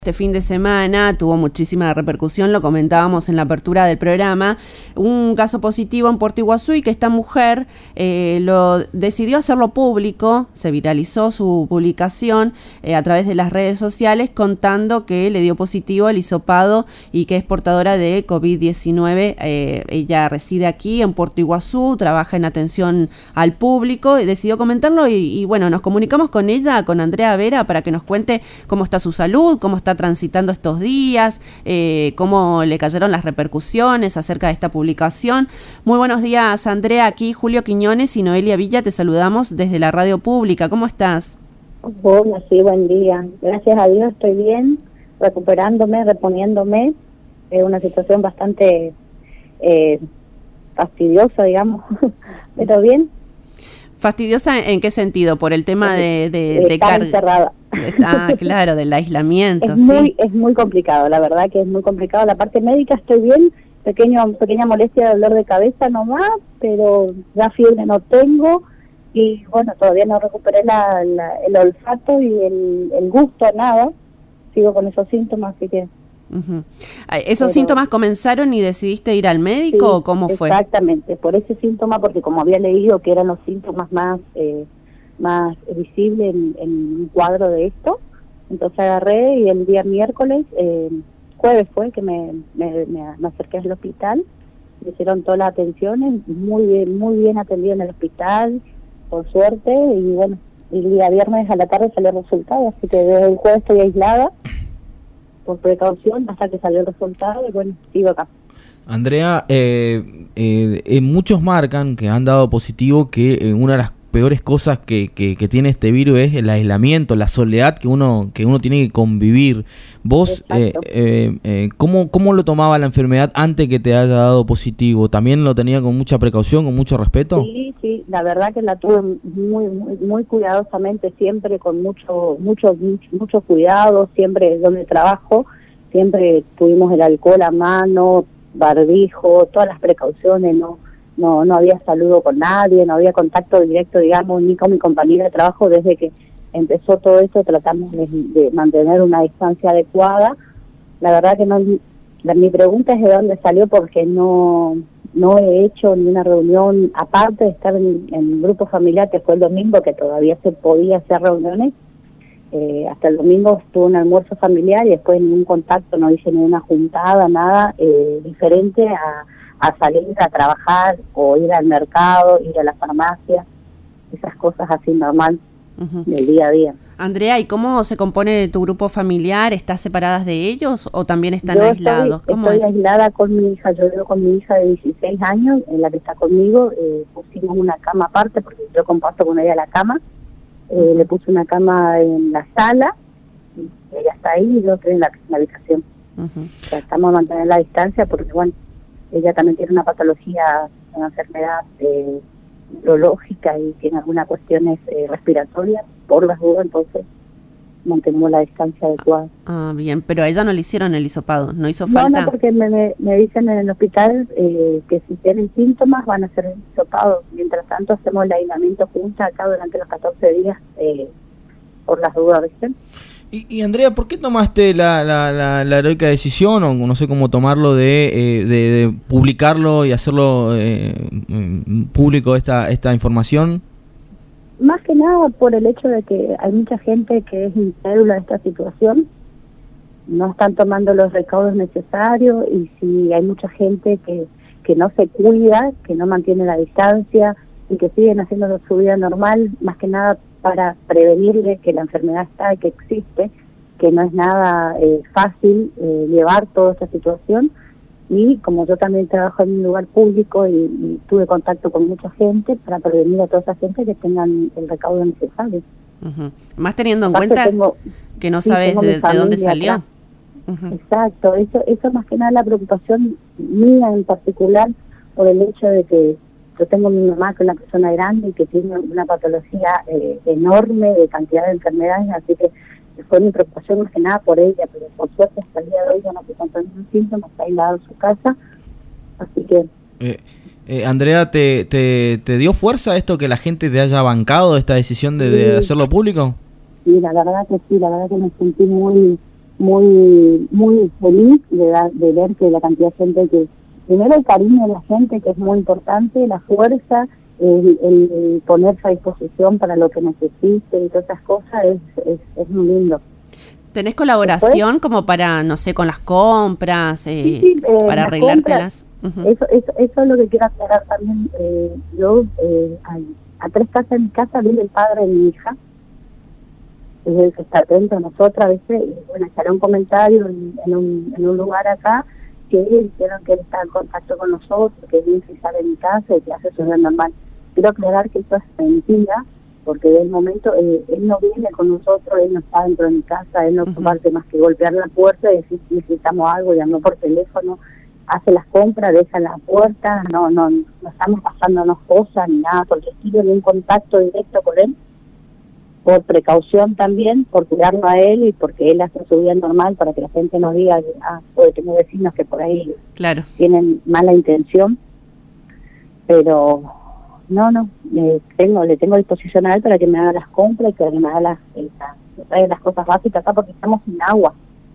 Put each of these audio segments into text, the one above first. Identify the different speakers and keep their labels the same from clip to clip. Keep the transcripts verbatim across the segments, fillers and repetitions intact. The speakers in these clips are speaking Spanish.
Speaker 1: Este fin de semana tuvo muchísima repercusión, lo comentábamos en la apertura del programa, un caso positivo en Puerto Iguazú y que esta mujer eh, lo decidió hacerlo público, se viralizó su publicación eh, a través de las redes sociales contando que le dio positivo el hisopado y que es portadora de COVID diecinueve. Eh, ella reside aquí en Puerto Iguazú, trabaja en atención al público y decidió comentarlo y, y bueno, nos comunicamos con ella, con Andrea Vera, para que nos cuente cómo está su salud, cómo está transitando estos días, eh, cómo le cayeron las repercusiones acerca de esta publicación. Muy buenos días, Andrea. Aquí Julio Quiñones y Noelia Villa te saludamos desde la radio pública. ¿Cómo estás?
Speaker 2: Hola, sí, buen día. Gracias a Dios estoy bien, recuperándome, reponiéndome. Es una situación bastante eh, fastidiosa, digamos, pero bien.
Speaker 1: ¿Fastidiosa en qué sentido? ¿Por el tema de, de, de
Speaker 2: carga? Encerrada.
Speaker 1: Ah, claro, del aislamiento.
Speaker 2: Es
Speaker 1: sí.
Speaker 2: muy es muy complicado, la verdad que es muy complicado. La parte médica estoy bien, pequeño pequeña molestia de dolor de cabeza nomás, pero ya fiebre no tengo y bueno, todavía no recuperé la, la, el olfato y el, el gusto, nada. Sigo con esos síntomas, así que...
Speaker 1: Uh-huh. ¿Esos
Speaker 2: pero,
Speaker 1: síntomas comenzaron y decidiste ir al médico
Speaker 2: sí,
Speaker 1: o cómo fue?
Speaker 2: Exactamente, por ese síntoma, porque como había leído que eran los síntomas más eh, más visibles en, en un cuadro de esto, entonces agarré y el día miércoles, eh, jueves fue que me, me, me, me acerqué al hospital, me hicieron todas las atenciones, muy bien, muy bien atendido en el hospital, por suerte, y bueno, el día viernes a la tarde salió el resultado, así que desde el jueves estoy aislada, por precaución, hasta que salió el resultado, y bueno, sigo acá.
Speaker 3: Andrea, eh, eh, eh, muchos marcan que han dado positivo que eh, una de las peores cosas que, que, que tiene este virus es el aislamiento, la soledad que uno que uno tiene que convivir. Vos, eh, eh, eh, ¿cómo, ¿cómo lo tomaba la enfermedad antes que te haya dado positivo? ¿También lo tenía con mucha precaución, con mucho respeto?
Speaker 2: Sí, sí, la verdad que la tuve muy muy muy cuidadosamente, siempre con mucho mucho mucho, mucho cuidado, siempre donde trabajo, siempre tuvimos el alcohol a mano, barbijo, todas las precauciones, no no no había saludo con nadie, no había contacto directo, digamos, ni con mi compañera de trabajo. Desde que empezó todo esto tratamos de, de mantener una distancia adecuada. La verdad que no, la, mi pregunta es de dónde salió, porque no no he hecho ni una reunión, aparte de estar en, en un grupo familiar que fue el domingo, que todavía se podía hacer reuniones. Eh, hasta el domingo estuve un almuerzo familiar y después ningún contacto, no hice ninguna juntada, nada eh, diferente a, a salir a trabajar o ir al mercado, ir a la farmacia, esas cosas así normal uh-huh. del día a día.
Speaker 1: Andrea, ¿y cómo se compone tu grupo familiar? ¿Estás separadas de ellos o también están
Speaker 2: yo
Speaker 1: aislados?
Speaker 2: Estoy,
Speaker 1: ¿Cómo
Speaker 2: estoy
Speaker 1: es?
Speaker 2: aislada con mi hija, yo vivo con mi hija de dieciséis años, en la que está conmigo, eh, pusimos una cama aparte porque yo comparto con ella la cama. Eh, le puse una cama en la sala, ella está ahí y yo estoy en la, en la habitación. Uh-huh. O sea, estamos a mantener la distancia porque, bueno, ella también tiene una patología, una enfermedad eh, neurológica y tiene algunas cuestiones eh, respiratorias, por las dudas, entonces mantenemos la distancia adecuada.
Speaker 1: Ah, bien, pero a ella no le hicieron el hisopado, ¿no hizo falta?
Speaker 2: No, no, porque me, me, me dicen en el hospital eh, que si tienen síntomas van a hacer el hisopado. Mientras tanto hacemos el aislamiento juntos acá durante los catorce días, eh, por las dudas, ¿viste?
Speaker 3: Y, y Andrea, ¿por qué tomaste la, la, la, la heroica decisión, o no sé cómo tomarlo, de, eh, de, de publicarlo y hacerlo eh, público esta, esta información?
Speaker 2: Más que nada por el hecho de que hay mucha gente que es incrédula en esta situación, no están tomando los recaudos necesarios, y si hay mucha gente que, que no se cuida, que no mantiene la distancia y que siguen haciendo su vida normal, más que nada para prevenirle que la enfermedad está y que existe, que no es nada eh, fácil eh, llevar toda esta situación. Y como yo también trabajo en un lugar público y, y tuve contacto con mucha gente, para prevenir a toda esa gente que tengan el recaudo necesario.
Speaker 1: Uh-huh. Más teniendo en
Speaker 2: Aparte
Speaker 1: cuenta
Speaker 2: tengo,
Speaker 1: que no
Speaker 2: sí,
Speaker 1: sabes de, de dónde salió.
Speaker 2: Uh-huh. Exacto, eso eso más que nada la preocupación mía en particular, por el hecho de que yo tengo a mi mamá, que es una persona grande y que tiene una patología eh, enorme de cantidad de enfermedades, así que fue mi preocupación más que nada por ella, pero por suerte hasta el día de hoy ya no presentó ningún síntoma, está aislado en su casa, así que...
Speaker 3: Eh, eh, Andrea, ¿te, te, ¿te dio fuerza esto que la gente te haya bancado esta decisión de, sí. de hacerlo público?
Speaker 2: Sí, la verdad que sí, la verdad que me sentí muy muy muy feliz de, dar, de ver que la cantidad de gente que, primero el cariño de la gente, que es muy importante, la fuerza, el, el ponerse a disposición para lo que necesite y todas esas cosas, es, es, es muy lindo.
Speaker 1: ¿Tenés colaboración Después, como para, no sé, con las compras, eh,
Speaker 2: sí, sí, eh,
Speaker 1: para arreglártelas?
Speaker 2: Uh-huh. Eso, eso, eso es lo que quiero aclarar también. Eh, yo, eh, a, a tres casas de mi casa vive el padre de mi hija, es el que está atento a nosotras a veces, y bueno, echaré un comentario en, en, un, en un lugar acá, que dijeron que él está en contacto con nosotros, que viene y sale de mi casa y que hace su vida normal. Quiero aclarar que eso es mentira, porque de el momento, eh, él no viene con nosotros, él no está dentro de mi casa, él no uh-huh. parte más que golpear la puerta y decir si necesitamos algo, llamó por teléfono, hace las compras, deja la puerta, no no no estamos pasándonos cosas ni nada, porque estoy en un contacto directo con él, por precaución también, por cuidarlo a él y porque él hace su vida normal, para que la gente no diga, ah, puede tener vecinos que por ahí
Speaker 1: claro. tienen
Speaker 2: mala intención, pero... No, no, eh, tengo, le tengo disposición a él para que me haga las compras y que me haga las, las, las cosas básicas acá, porque estamos sin agua.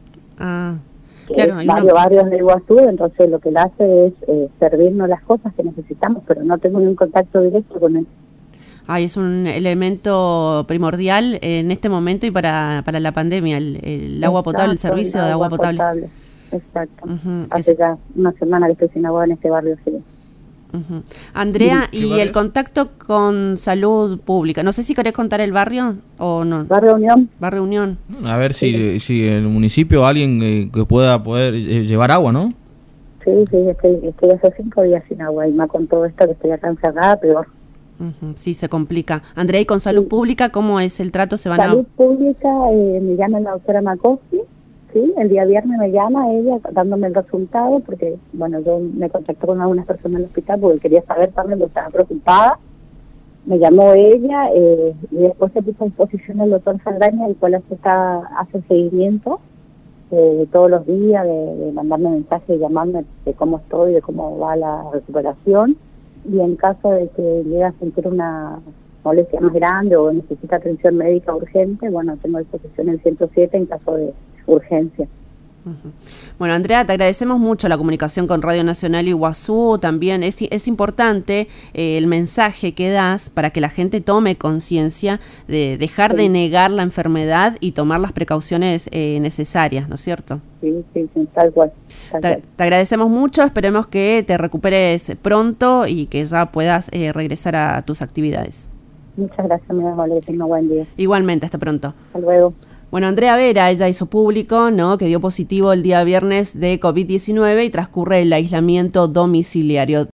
Speaker 1: Ah, claro.
Speaker 2: Hay varios una... barrios de Iguazú, entonces lo que él hace es eh, servirnos las cosas que necesitamos, pero no tengo ningún contacto directo con él.
Speaker 1: Ay, es un elemento primordial en este momento y para, para la pandemia, el, el agua potable, el servicio el de agua, agua potable. potable.
Speaker 2: Exacto. Uh-huh. Hace es... ya una semana que estoy sin agua en este barrio, sí.
Speaker 1: Uh-huh. Andrea, ¿y barrio? El contacto con salud pública? No sé si querés contar el barrio o no.
Speaker 2: Barrio Unión.
Speaker 1: Barrio Unión.
Speaker 3: A ver si, sí. si el municipio o alguien eh, que pueda poder eh, llevar agua, ¿no?
Speaker 2: Sí, sí, estoy, estoy hace cinco días sin agua y más con todo esto que estoy acá encerrada, peor.
Speaker 1: Uh-huh. Sí, se complica. Andrea, ¿y con salud sí. pública cómo es el trato? ¿Se van
Speaker 2: salud
Speaker 1: a...?
Speaker 2: pública, eh, me llama la doctora Macosti. Sí, el día viernes me llama ella dándome el resultado, porque, bueno, yo me contacté con algunas personas en el hospital porque quería saber también, porque estaba preocupada. Me llamó ella eh, y después se puso a disposición el doctor Saldaña, el cual hace, está, hace seguimiento eh, todos los días, de, de mandarme mensajes, de llamarme de cómo estoy, de cómo va la recuperación. Y en caso de que llegue a sentir una molestia más grande o necesita atención médica urgente, bueno, tengo a disposición el ciento siete en caso de urgencia.
Speaker 1: Uh-huh. Bueno, Andrea, te agradecemos mucho la comunicación con Radio Nacional Iguazú. También es, es importante eh, el mensaje que das para que la gente tome conciencia de dejar sí. de negar la enfermedad y tomar las precauciones eh, necesarias, ¿no es cierto?
Speaker 2: Sí, sí, sí, tal cual. Tal
Speaker 1: te,
Speaker 2: cual.
Speaker 1: te agradecemos mucho, esperemos que te recuperes pronto y que ya puedas eh, regresar a tus actividades.
Speaker 2: Muchas gracias, mi amor, que tenga buen día.
Speaker 1: Igualmente, hasta pronto.
Speaker 2: Hasta luego.
Speaker 1: Bueno, Andrea Vera, ella hizo público, ¿no?, que dio positivo el día viernes de COVID diecinueve y transcurre el aislamiento domiciliario.